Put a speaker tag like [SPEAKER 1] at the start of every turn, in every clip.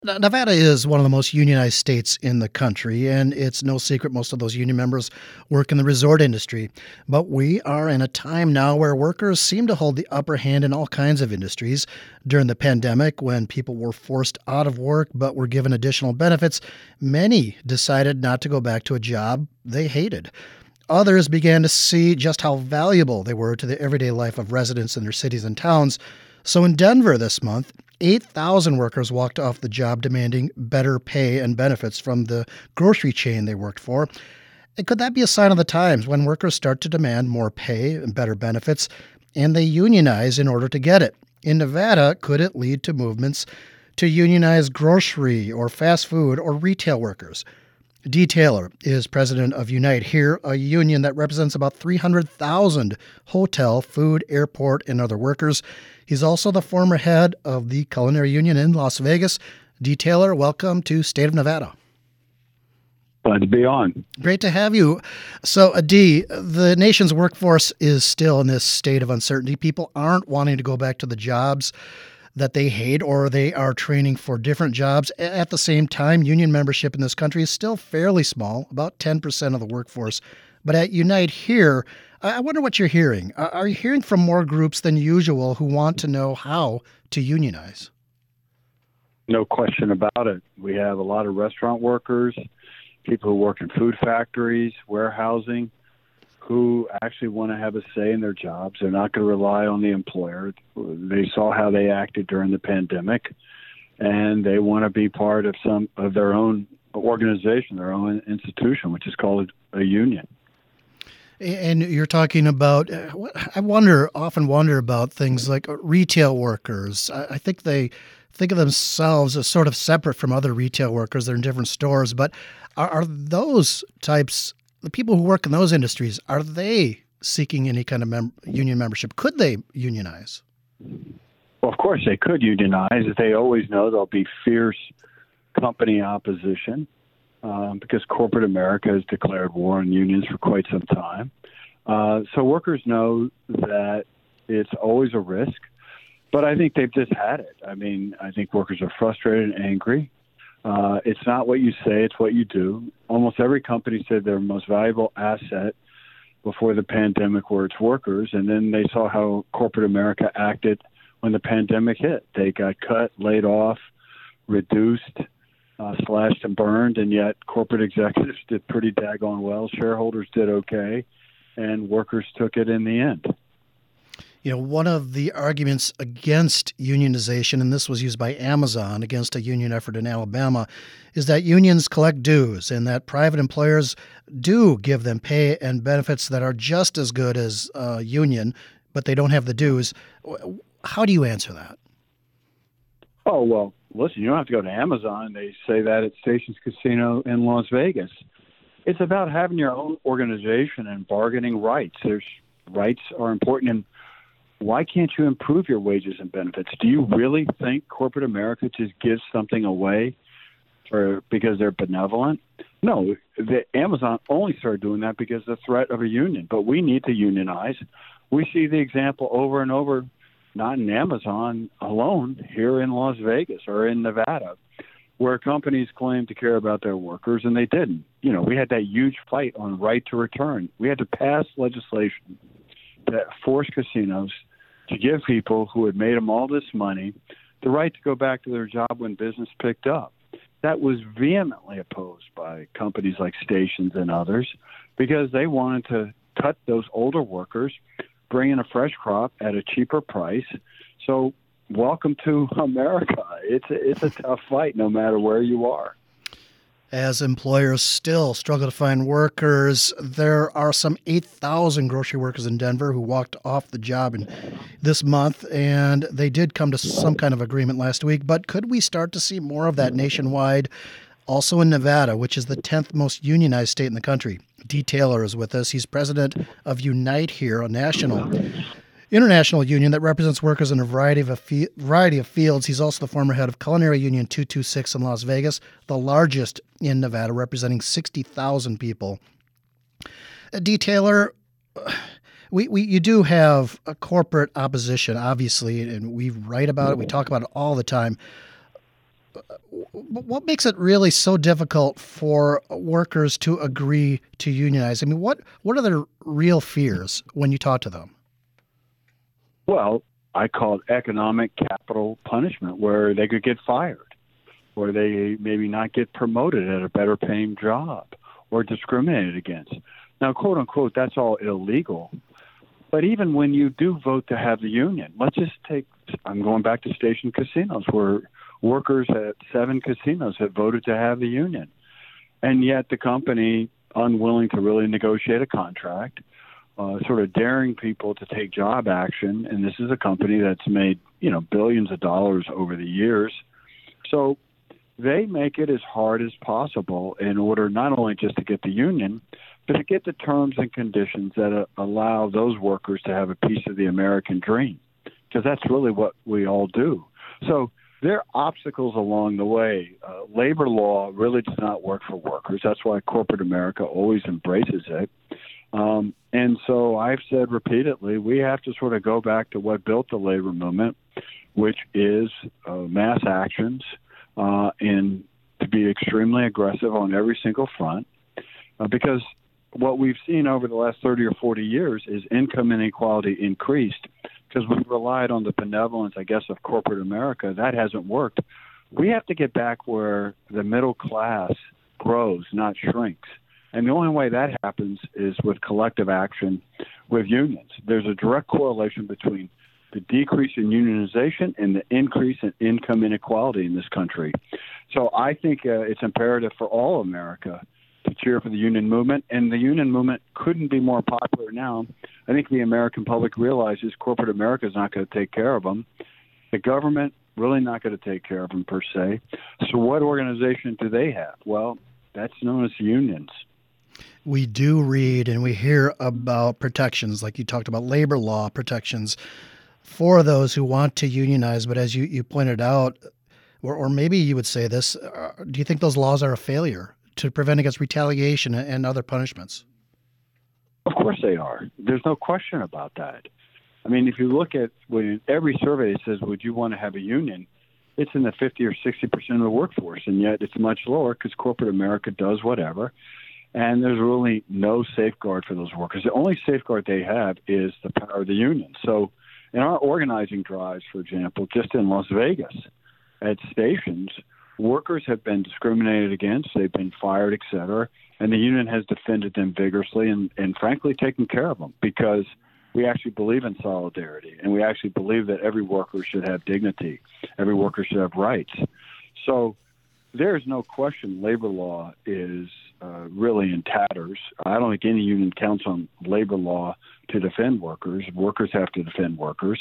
[SPEAKER 1] Nevada is one of the most unionized states in the country, and it's no secret most of those union members work in the resort industry. But we are in a time now where workers seem to hold the upper hand in all kinds of industries. During the pandemic, when people were forced out of work but were given additional benefits, many decided not to go back to a job they hated. Others began to see just how valuable they were to the everyday life of residents in their cities and towns. So in Denver this month, 8,000 workers walked off the job demanding better pay and benefits from the grocery chain they worked for. And could that be a sign of the times when workers start to demand more pay and better benefits and they unionize in order to get it? In Nevada, could it lead to movements to unionize grocery or fast food or retail workers? Dee Taylor is president of Unite Here, a union that represents about 300,000 hotel, food, airport, and other workers. He's also the former head of the Culinary Union in Las Vegas. Dee Taylor, welcome to State of Nevada.
[SPEAKER 2] Glad to be on.
[SPEAKER 1] Great to have you. So, Dee, the nation's workforce is still in this state of uncertainty. People aren't wanting to go back to the jobs that they hate, or they are training for different jobs. At the same time, union membership in this country is still fairly small, about 10% of the workforce. But at Unite Here, I wonder what you're hearing. Are you hearing from more groups than usual who want to know how to unionize?
[SPEAKER 2] No question about it. We have a lot of restaurant workers, people who work in food factories, warehousing, who actually want to have a say in their jobs. They're not going to rely on the employer. They saw how they acted during the pandemic, and they want to be part of some of their own organization, their own institution, which is called a union.
[SPEAKER 1] And you're talking about, I often wonder about things like retail workers. I think they think of themselves as sort of separate from other retail workers. They're in different stores. But are those types, the people who work in those industries, are they seeking any kind of union membership? Could they unionize?
[SPEAKER 2] Well, of course they could unionize. They always know there'll be fierce company opposition. Because corporate America has declared war on unions for quite some time. So workers know that it's always a risk, but I think they've just had it. I mean, I think workers are frustrated and angry. It's not what you say, it's what you do. Almost every company said their most valuable asset before the pandemic were its workers, and then they saw how corporate America acted when the pandemic hit. They got cut, laid off, reduced, slashed and burned, and yet corporate executives did pretty daggone well. Shareholders did okay, and workers took it in the end.
[SPEAKER 1] You know, one of the arguments against unionization, and this was used by Amazon against a union effort in Alabama, is that unions collect dues and that private employers do give them pay and benefits that are just as good as a union, but they don't have the dues. How do you answer that?
[SPEAKER 2] Oh, well, listen, you don't have to go to Amazon. They say that at Stations Casino in Las Vegas. It's about having your own organization and bargaining rights. There's rights are important. And why can't you improve your wages and benefits? Do you really think corporate America just gives something away because they're benevolent? No, Amazon only started doing that because of the threat of a union. But we need to unionize. We see the example over and over, not in Amazon alone, here in Las Vegas or in Nevada, where companies claim to care about their workers, and they didn't. You know, we had that huge fight on right to return. We had to pass legislation that forced casinos to give people who had made them all this money the right to go back to their job when business picked up. That was vehemently opposed by companies like Stations and others because they wanted to cut those older workers, bring in a fresh crop at a cheaper price. So welcome to America. It's a tough fight no matter where you are.
[SPEAKER 1] As employers still struggle to find workers, there are some 8,000 grocery workers in Denver who walked off the job this month, and they did come to some kind of agreement last week. But could we start to see more of that nationwide? Also in Nevada, which is the 10th most unionized state in the country. Dee Taylor is with us. He's president of Unite Here, a international union that represents workers in a variety of fields. He's also the former head of Culinary Union 226 in Las Vegas, the largest in Nevada, representing 60,000 people. Dee Taylor, you do have a corporate opposition, obviously, and we write about it. We talk about it all the time. What makes it really so difficult for workers to agree to unionize? I mean, what are their real fears when you talk to them?
[SPEAKER 2] Well, I call it economic capital punishment, where they could get fired, or they maybe not get promoted at a better paying job, or discriminated against. Now, quote unquote, that's all illegal. But even when you do vote to have the union, let's just take, I'm going back to Station Casinos, where workers at 7 casinos have voted to have the union. And yet the company, unwilling to really negotiate a contract, sort of daring people to take job action. And this is a company that's made, billions of dollars over the years. So they make it as hard as possible in order not only just to get the union, but to get the terms and conditions that allow those workers to have a piece of the American dream, because that's really what we all do. So there are obstacles along the way. Labor law really does not work for workers. That's why corporate America always embraces it. And so I've said repeatedly, we have to sort of go back to what built the labor movement, which is mass actions and to be extremely aggressive on every single front, because what we've seen over the last 30 or 40 years is income inequality increased because we've relied on the benevolence, I guess, of corporate America. That hasn't worked. We have to get back where the middle class grows, not shrinks. And the only way that happens is with collective action with unions. There's a direct correlation between the decrease in unionization and the increase in income inequality in this country. So I think it's imperative for all America to cheer for the union movement, and the union movement couldn't be more popular now. I think the American public realizes corporate America is not going to take care of them. The government really not going to take care of them per se. So what organization do they have? Well, that's known as unions.
[SPEAKER 1] We do read and we hear about protections, like you talked about labor law protections for those who want to unionize. But as you pointed out, or maybe you would say this, do you think those laws are a failure to prevent against retaliation and other punishments?
[SPEAKER 2] Of course they are. There's no question about that. I mean, if you look at every survey that says, would you want to have a union, it's in the 50 or 60% of the workforce, and yet it's much lower because corporate America does whatever, and there's really no safeguard for those workers. The only safeguard they have is the power of the union. So in our organizing drives, for example, just in Las Vegas at stations, workers have been discriminated against, they've been fired, et cetera, and the union has defended them vigorously and frankly taken care of them because we actually believe in solidarity and we actually believe that every worker should have dignity, every worker should have rights. So there's no question labor law is really in tatters. I don't think any union counts on labor law to defend workers. Workers have to defend workers.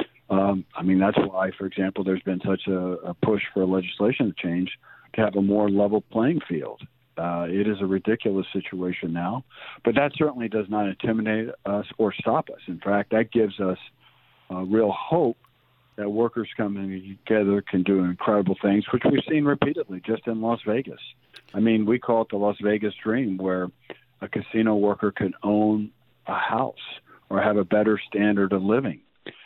[SPEAKER 2] That's why, for example, there's been such a push for legislation change to have a more level playing field. It is a ridiculous situation now, but that certainly does not intimidate us or stop us. In fact, that gives us real hope that workers coming together can do incredible things, which we've seen repeatedly just in Las Vegas. I mean, we call it the Las Vegas dream, where a casino worker can own a house or have a better standard of living.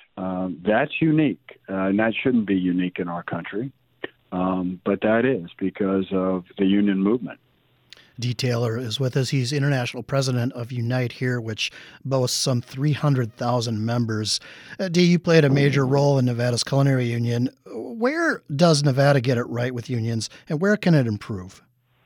[SPEAKER 2] That's unique, and that shouldn't be unique in our country, but that is because of the union movement.
[SPEAKER 1] Dee Taylor is with us. He's international president of Unite Here, which boasts some 300,000 members. Dee, you played a major role in Nevada's culinary union. Where does Nevada get it right with unions, and where can it improve?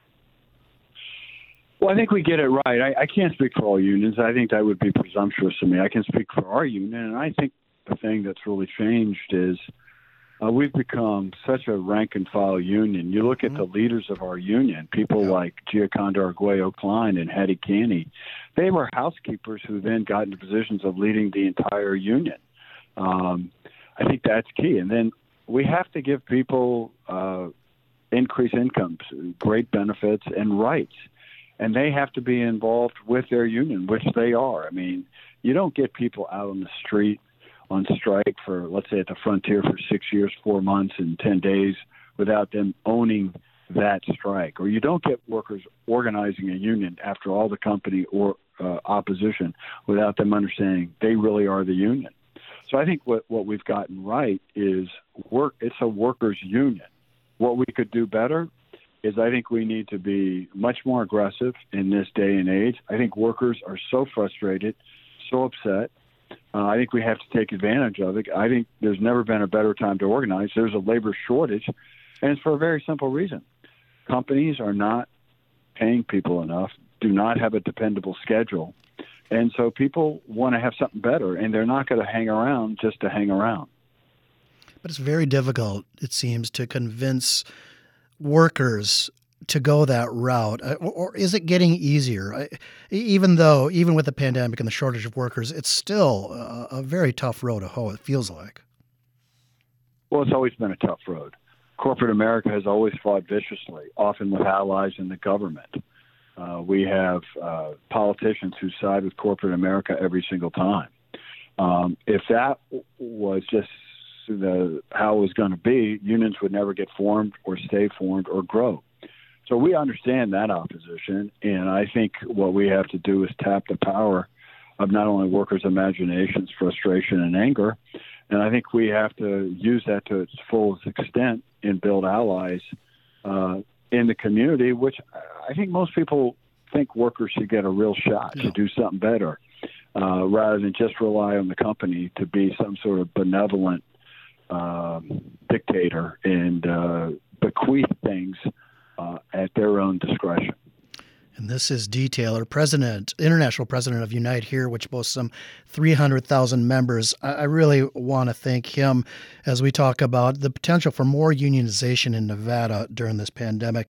[SPEAKER 2] Well, I think we get it right. I can't speak for all unions. I think that would be presumptuous of me. I can speak for our union, and I think the thing that's really changed is we've become such a rank-and-file union. You look at the leaders of our union, people like Gioconda Arguello-Klein and Hattie Caney. They were housekeepers who then got into positions of leading the entire union. I think that's key. And then we have to give people increased incomes, great benefits, and rights. And they have to be involved with their union, which they are. I mean, you don't get people out on the street on strike for, let's say, at the frontier for 6 years, 4 months, and 10 days without them owning that strike. Or you don't get workers organizing a union after all the company or opposition without them understanding they really are the union. So I think what we've gotten right is it's a workers' union. what we could do better is I think we need to be much more aggressive in this day and age. I think workers are so frustrated, so upset. I think we have to take advantage of it. I think there's never been a better time to organize. There's a labor shortage, and it's for a very simple reason. Companies are not paying people enough, do not have a dependable schedule, and so people want to have something better, and they're not going to hang around just to hang around.
[SPEAKER 1] But it's very difficult, it seems, to convince workers to go that route, or is it getting easier? Even with the pandemic and the shortage of workers, it's still a very tough road to hoe, it feels like.
[SPEAKER 2] Well, it's always been a tough road. Corporate America has always fought viciously, often with allies in the government. We have politicians who side with corporate America every single time. If that was just how it was going to be, unions would never get formed or stay formed or grow. So we understand that opposition, and I think what we have to do is tap the power of not only workers' imaginations, frustration, and anger, and I think we have to use that to its fullest extent and build allies in the community, which I think most people think workers should get a real shot to do something better, rather than just rely on the company to be some sort of benevolent dictator and bequeath things at their own discretion.
[SPEAKER 1] And this is Dee Taylor, international president of Unite Here, which boasts some 300,000 members. I really want to thank him as we talk about the potential for more unionization in Nevada during this pandemic.